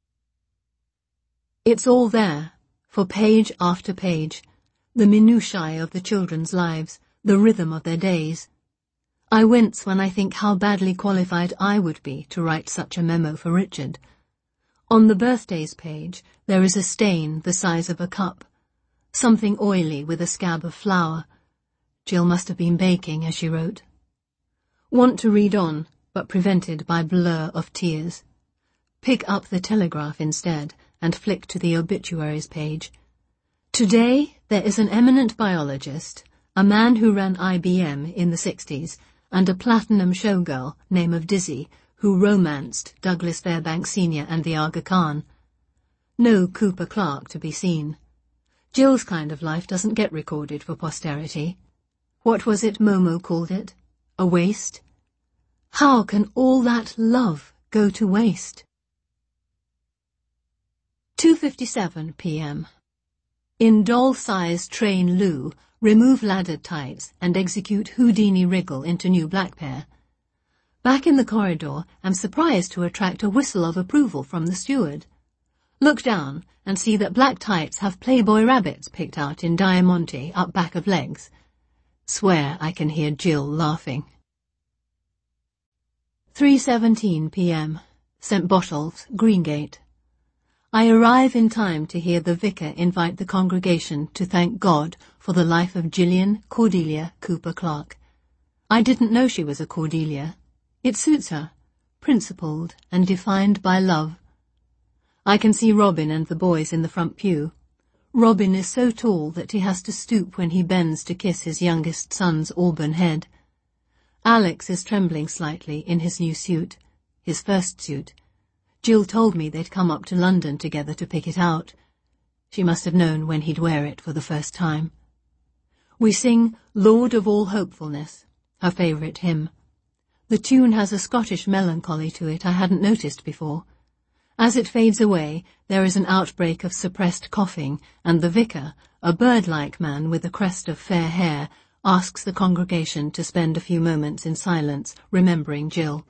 It's all there, for page after page, the minutiae of the children's lives, the rhythm of their days. I wince when I think how badly qualified I would be to write such a memo for Richard. On the birthdays page, there is a stain the size of a cup, something oily with a scab of flour. Jill must have been baking as she wrote. Want to read on, but prevented by blur of tears. Pick up the Telegraph instead, and flick to the obituaries page. Today, there is an eminent biologist, a man who ran IBM in the 60s, and a platinum showgirl, name of Dizzy, who romanced Douglas Fairbanks Sr. and the Aga Khan. No Cooper Clarke to be seen. Jill's kind of life doesn't get recorded for posterity. What was it Momo called it? A waste? How can all that love go to waste? 2:57 p.m. In doll-sized train loo, remove laddered tights and execute Houdini wriggle into new black pair. Back in the corridor, I'm surprised to attract a whistle of approval from the steward. Look down and see that black tights have Playboy rabbits picked out in diamante up back of legs. Swear I can hear Jill laughing. 3:17 p.m. St. Botolph's, Greengate. I arrive in time to hear the vicar invite the congregation to thank God for the life of Gillian Cordelia Cooper Clarke. I didn't know she was a Cordelia. It suits her, principled and defined by love. I can see Robin and the boys in the front pew. Robin is so tall that he has to stoop when he bends to kiss his youngest son's auburn head. Alex is trembling slightly in his new suit, his first suit. Jill told me they'd come up to London together to pick it out. She must have known when he'd wear it for the first time. We sing Lord of All Hopefulness, her favourite hymn. The tune has a Scottish melancholy to it I hadn't noticed before. As it fades away, there is an outbreak of suppressed coughing, and the vicar, a bird-like man with a crest of fair hair, asks the congregation to spend a few moments in silence, remembering Jill.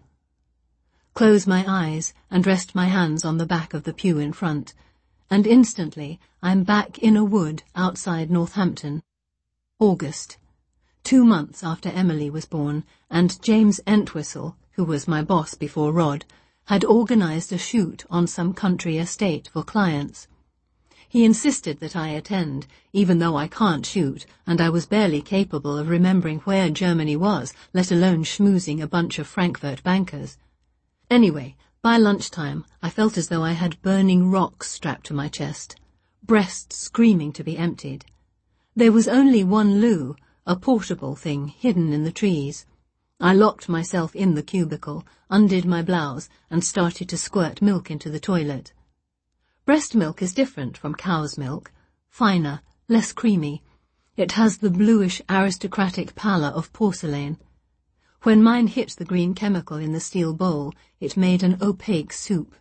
Close my eyes and rest my hands on the back of the pew in front, and instantly I'm back in a wood outside Northampton. August. 2 months after Emily was born, and James Entwistle, who was my boss before Rod, had organised a shoot on some country estate for clients. He insisted that I attend, even though I can't shoot, and I was barely capable of remembering where Germany was, let alone schmoozing a bunch of Frankfurt bankers. Anyway, by lunchtime, I felt as though I had burning rocks strapped to my chest, breasts screaming to be emptied. There was only one loo, a portable thing hidden in the trees. I locked myself in the cubicle, undid my blouse, and started to squirt milk into the toilet. Breast milk is different from cow's milk, finer, less creamy. It has the bluish aristocratic pallor of porcelain. When mine hit the green chemical in the steel bowl, it made an opaque soup.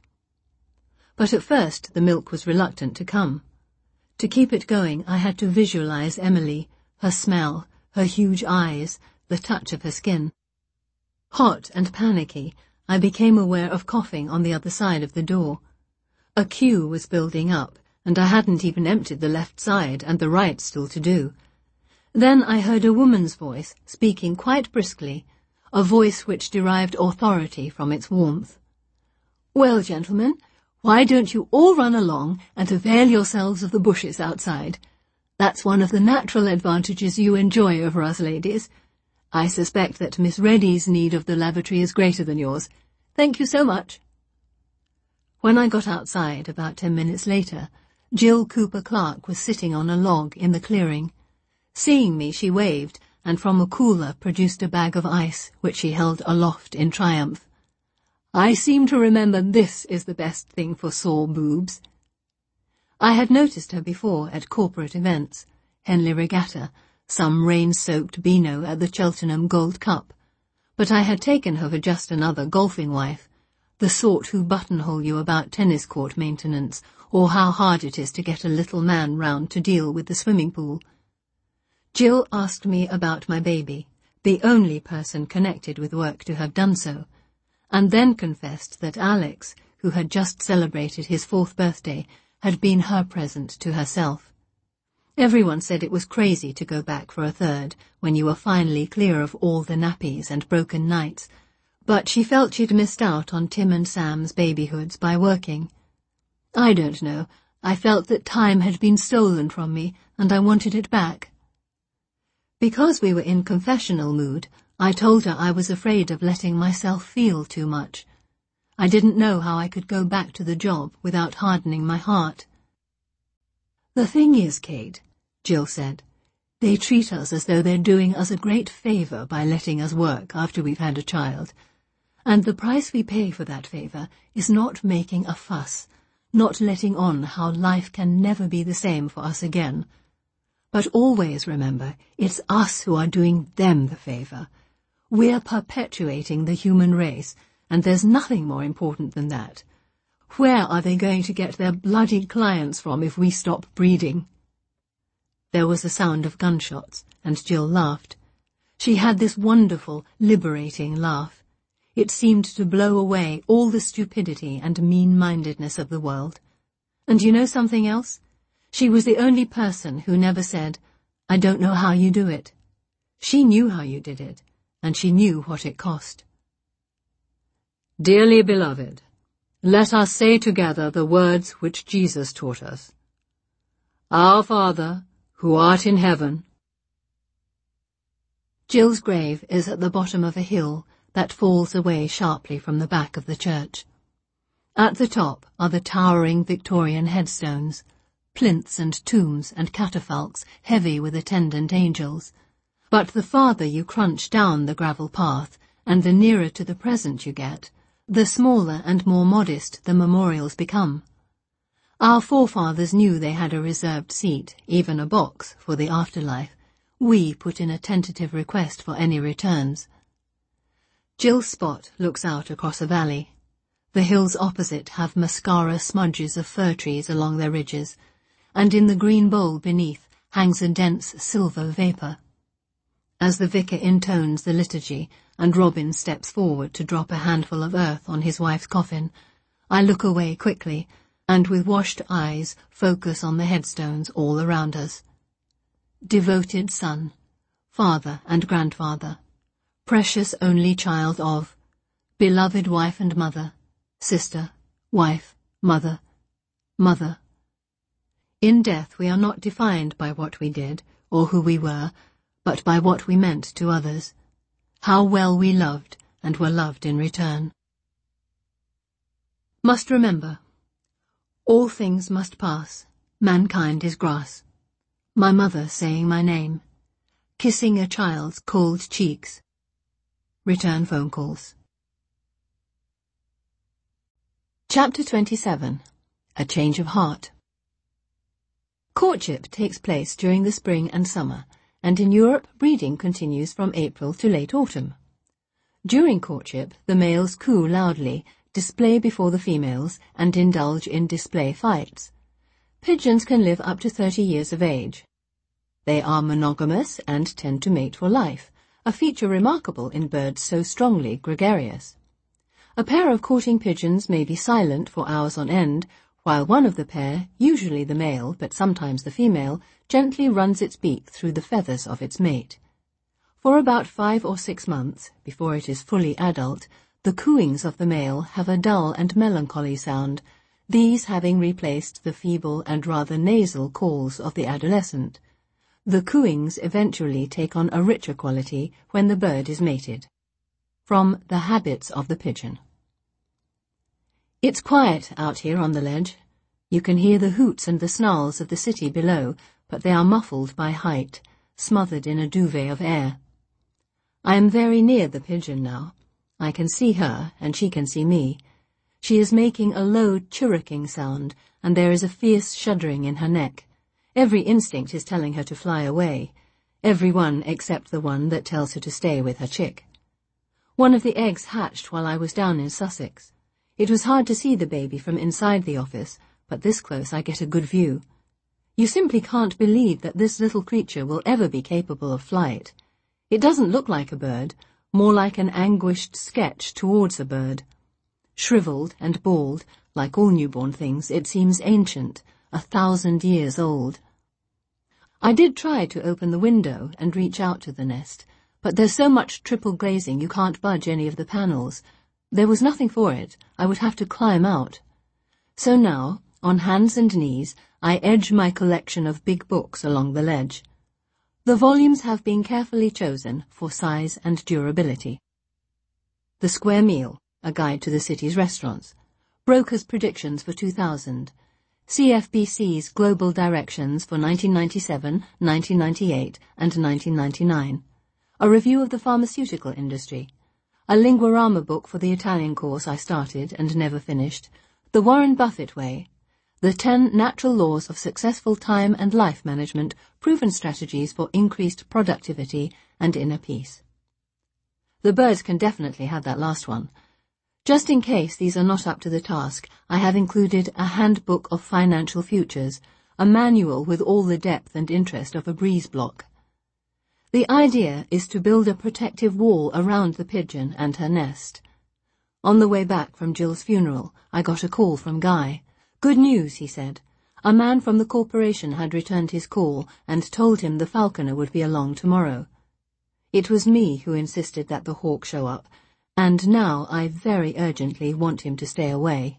But at first the milk was reluctant to come. To keep it going, I had to visualize Emily, her smell, her huge eyes, the touch of her skin. Hot and panicky, I became aware of coughing on the other side of the door. A queue was building up, and I hadn't even emptied the left side and the right still to do. Then I heard a woman's voice speaking quite briskly, a voice which derived authority from its warmth. "Well, gentlemen, why don't you all run along and avail yourselves of the bushes outside? That's one of the natural advantages you enjoy over us ladies. I suspect that Miss Reddy's need of the lavatory is greater than yours. Thank you so much." When I got outside about 10 minutes later, Jill Cooper-Clark was sitting on a log in the clearing. Seeing me, she waved, and from a cooler produced a bag of ice, which she held aloft in triumph. "I seem to remember this is the best thing for sore boobs." I had noticed her before at corporate events, Henley Regatta, some rain-soaked Beano at the Cheltenham Gold Cup, but I had taken her for just another golfing wife, the sort who buttonhole you about tennis court maintenance, or how hard it is to get a little man round to deal with the swimming pool. Jill asked me about my baby, the only person connected with work to have done so, and then confessed that Alex, who had just celebrated his 4th birthday, had been her present to herself. Everyone said it was crazy to go back for a 3rd when you were finally clear of all the nappies and broken nights, but she felt she'd missed out on Tim and Sam's babyhoods by working. I don't know, I felt that time had been stolen from me and I wanted it back. Because we were in confessional mood, I told her I was afraid of letting myself feel too much. I didn't know how I could go back to the job without hardening my heart. "The thing is, Kate," Jill said, "they treat us as though they're doing us a great favour by letting us work after we've had a child. And the price we pay for that favour is not making a fuss, not letting on how life can never be the same for us again. But always remember, it's us who are doing them the favour. We're perpetuating the human race, and there's nothing more important than that. Where are they going to get their bloody clients from if we stop breeding?" There was a sound of gunshots, and Jill laughed. She had this wonderful, liberating laugh. It seemed to blow away all the stupidity and mean-mindedness of the world. And you know something else? She was the only person who never said, "I don't know how you do it." She knew how you did it, and she knew what it cost. "Dearly beloved, let us say together the words which Jesus taught us. Our Father, who art in heaven." Jill's grave is at the bottom of a hill that falls away sharply from the back of the church. At the top are the towering Victorian headstones, plinths and tombs and catafalques heavy with attendant angels. But the farther you crunch down the gravel path, and the nearer to the present you get, the smaller and more modest the memorials become. Our forefathers knew they had a reserved seat, even a box, for the afterlife. We put in a tentative request for any returns. Jill's spot looks out across a valley. The hills opposite have mascara smudges of fir trees along their ridges, and in the green bowl beneath hangs a dense silver vapour. As the vicar intones the liturgy and Robin steps forward to drop a handful of earth on his wife's coffin, I look away quickly and with washed eyes focus on the headstones all around us. Devoted son, father and grandfather, precious only child of, beloved wife and mother, sister, wife, mother, mother. In death we are not defined by what we did or who we were, but by what we meant to others, how well we loved and were loved in return. Must remember, all things must pass, mankind is grass. My mother saying my name, kissing a child's cold cheeks. Return phone calls. Chapter 27. A Change of Heart. Courtship takes place during the spring and summer, and in Europe breeding continues from April to late autumn. During courtship, the males coo loudly, display before the females, and indulge in display fights. Pigeons can live up to 30 years of age. They are monogamous and tend to mate for life, a feature remarkable in birds so strongly gregarious. A pair of courting pigeons may be silent for hours on end, while one of the pair, usually the male but sometimes the female, gently runs its beak through the feathers of its mate. For about 5 or 6 months, before it is fully adult, the cooings of the male have a dull and melancholy sound, these having replaced the feeble and rather nasal calls of the adolescent. The cooings eventually take on a richer quality when the bird is mated. From The Habits of the Pigeon. It's quiet out here on the ledge. You can hear the hoots and the snarls of the city below, but they are muffled by height, smothered in a duvet of air. I am very near the pigeon now. I can see her, and she can see me. She is making a low chirrucking sound, and there is a fierce shuddering in her neck. Every instinct is telling her to fly away, every one except the one that tells her to stay with her chick. One of the eggs hatched while I was down in Sussex. It was hard to see the baby from inside the office, but this close I get a good view. You simply can't believe that this little creature will ever be capable of flight. It doesn't look like a bird, more like an anguished sketch towards a bird. Shriveled and bald, like all newborn things, it seems ancient, 1,000 years old. I did try to open the window and reach out to the nest, but there's so much triple glazing you can't budge any of the panels. There was nothing for it. I would have to climb out. So now, on hands and knees, I edge my collection of big books along the ledge. The volumes have been carefully chosen for size and durability. The Square Meal, a guide to the city's restaurants. Broker's predictions for 2000. CFBC's global directions for 1997, 1998, and 1999. A review of the pharmaceutical industry. A Linguarama book for the Italian course I started and never finished. The Warren Buffett Way. The 10 Natural Laws of Successful Time and Life Management, Proven Strategies for Increased Productivity and Inner Peace. The birds can definitely have that last one. Just in case these are not up to the task, I have included a Handbook of Financial Futures, a manual with all the depth and interest of a breeze block. The idea is to build a protective wall around the pigeon and her nest. On the way back from Jill's funeral, I got a call from Guy. Good news, he said. A man from the corporation had returned his call and told him the falconer would be along tomorrow. It was me who insisted that the hawk show up, and now I very urgently want him to stay away.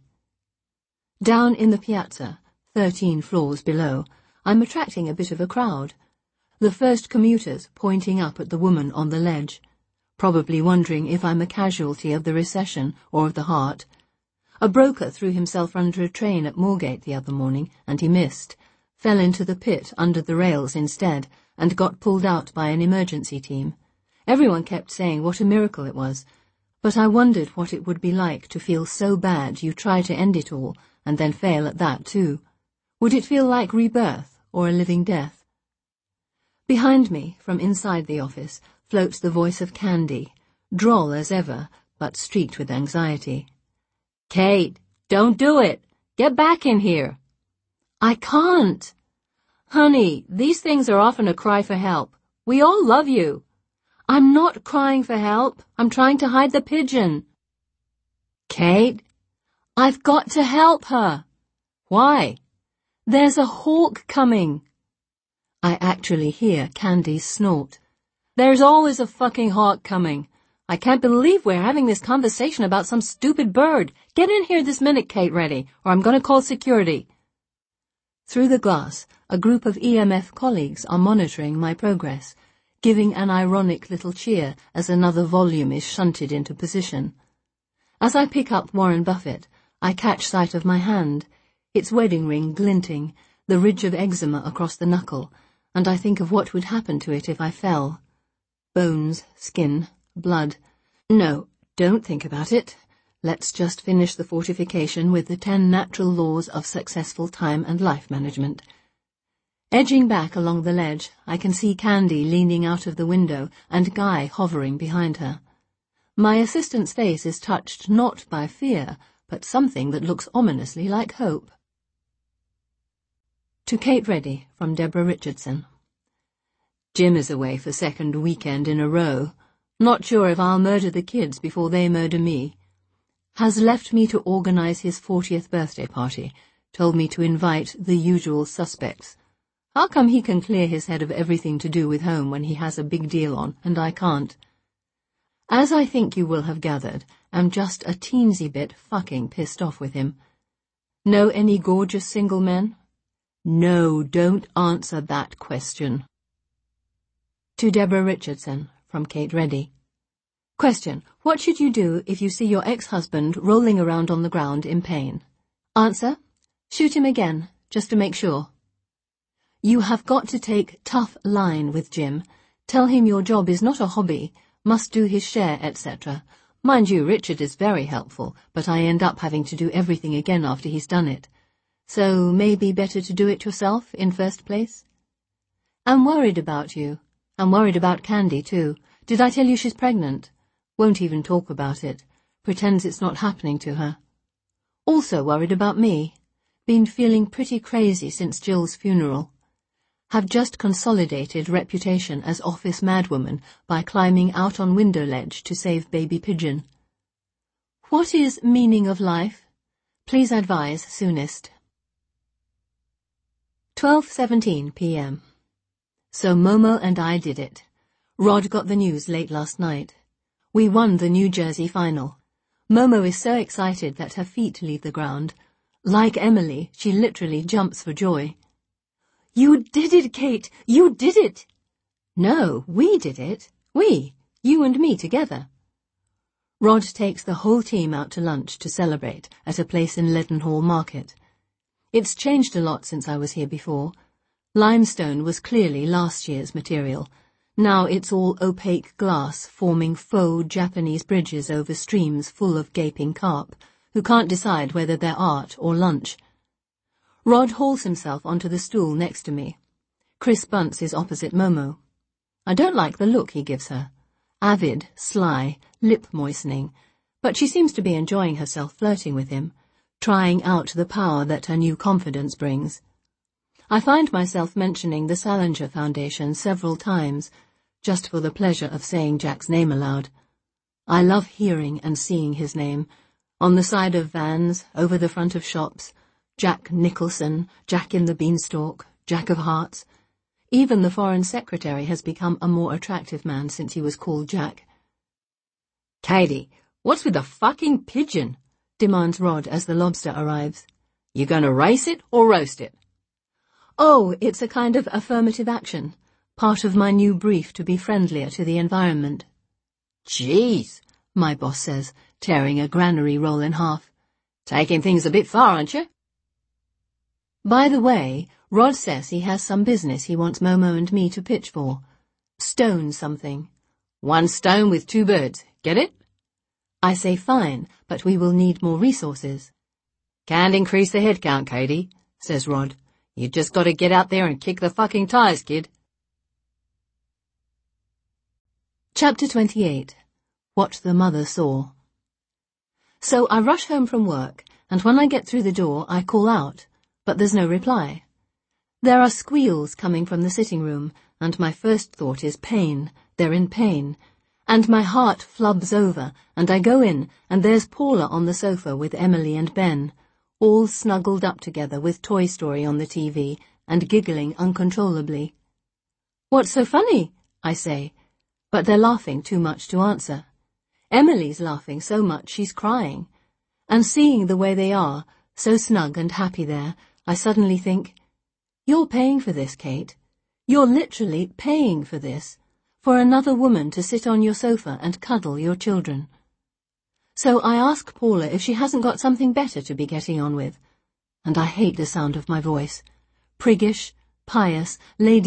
Down in the piazza, 13 floors below, I'm attracting a bit of a crowd. The first commuters pointing up at the woman on the ledge, probably wondering if I'm a casualty of the recession or of the heart. A broker threw himself under a train at Moorgate the other morning, and he missed, fell into the pit under the rails instead, and got pulled out by an emergency team. Everyone kept saying what a miracle it was, but I wondered what it would be like to feel so bad you try to end it all, and then fail at that too. Would it feel like rebirth, or a living death? Behind me, from inside the office, floats the voice of Candy, droll as ever, but streaked with anxiety. Kate, don't do it. Get back in here. I can't. Honey, these things are often a cry for help. We all love you. I'm not crying for help. I'm trying to hide the pigeon. Kate, I've got to help her. Why? There's a hawk coming. I actually hear Candy's snort. There's always a fucking hawk coming. I can't believe we're having this conversation about some stupid bird. Get in here this minute, Kate Reddy, or I'm going to call security. Through the glass, a group of EMF colleagues are monitoring my progress, giving an ironic little cheer as another volume is shunted into position. As I pick up Warren Buffett, I catch sight of my hand, its wedding ring glinting, the ridge of eczema across the knuckle, and I think of what would happen to it if I fell. Bones, skin, blood. No, don't think about it. Let's just finish the fortification with the 10 natural laws of successful time and life management. Edging back along the ledge, I can see Candy leaning out of the window and Guy hovering behind her. My assistant's face is touched not by fear, but something that looks ominously like hope. To Kate Reddy, from Deborah Richardson. Jim is away for second weekend in a row. Not sure if I'll murder the kids before they murder me. Has left me to organize his 40th birthday party. told me to invite the usual suspects. How come he can clear his head of everything to do with home when he has a big deal on, and I can't? As I think you will have gathered, I'm just a teensy bit fucking pissed off with him. Know any gorgeous single men? No, don't answer that question. To Deborah Richardson, from Kate Reddy. Question: what should you do if you see your ex-husband rolling around on the ground in pain? Answer: shoot him again, just to make sure. You have got to take tough line with Jim. Tell him your job is not a hobby, must do his share, etc. Mind you, Richard is very helpful, but I end up having to do everything again after he's done it. So maybe better to do it yourself in first place? I'm worried about you. I'm worried about Candy too. Did I tell you she's pregnant? Won't even talk about it. Pretends it's not happening to her. Also worried about me. Been feeling pretty crazy since Jill's funeral. Have just consolidated reputation as office madwoman by climbing out on window ledge to save baby pigeon. What is meaning of life? Please advise soonest. 12:17 p.m. So Momo and I did it. Rod got the news late last night. We won the New Jersey final. Momo is so excited that her feet leave the ground. Like Emily, she literally jumps for joy. You did it, Kate! You did it! No, we did it. We, you and me together. Rod takes the whole team out to lunch to celebrate at a place in Leadenhall Market. It's changed a lot since I was here before. Limestone was clearly last year's material. Now it's all opaque glass forming faux Japanese bridges over streams full of gaping carp, who can't decide whether they're art or lunch. Rod hauls himself onto the stool next to me. Chris Bunce is opposite Momo. I don't like the look he gives her. Avid, sly, lip-moistening, but she seems to be enjoying herself flirting with him, trying out the power that her new confidence brings. I find myself mentioning the Salinger Foundation several times, just for the pleasure of saying Jack's name aloud. I love hearing and seeing his name, on the side of vans, over the front of shops, Jack Nicholson, Jack in the Beanstalk, Jack of Hearts. Even the Foreign Secretary has become a more attractive man since he was called Jack. Katie, what's with the fucking pigeon? Demands Rod as the lobster arrives. You gonna race it or roast it? Oh, it's a kind of affirmative action, part of my new brief to be friendlier to the environment. Jeez, my boss says, tearing a granary roll in half. Taking things a bit far, aren't you? By the way, Rod says he has some business he wants Momo and me to pitch for. Stone something. One stone with two birds, get it? I say fine, but we will need more resources. Can't increase the headcount, Katie, says Rod. You just gotta get out there and kick the fucking tires, kid. Chapter 28. What the Mother Saw. So I rush home from work, and when I get through the door, I call out, but there's no reply. There are squeals coming from the sitting room, and my first thought is pain. They're in pain. And my heart flubs over, and I go in, and there's Paula on the sofa with Emily and Ben, all snuggled up together with Toy Story on the TV, and giggling uncontrollably. What's so funny? I say, but they're laughing too much to answer. Emily's laughing so much she's crying. And seeing the way they are, so snug and happy there, I suddenly think, you're paying for this, Kate. You're literally paying for this, for another woman to sit on your sofa and cuddle your children. So I ask Paula if she hasn't got something better to be getting on with. And I hate the sound of my voice. Priggish, pious, lady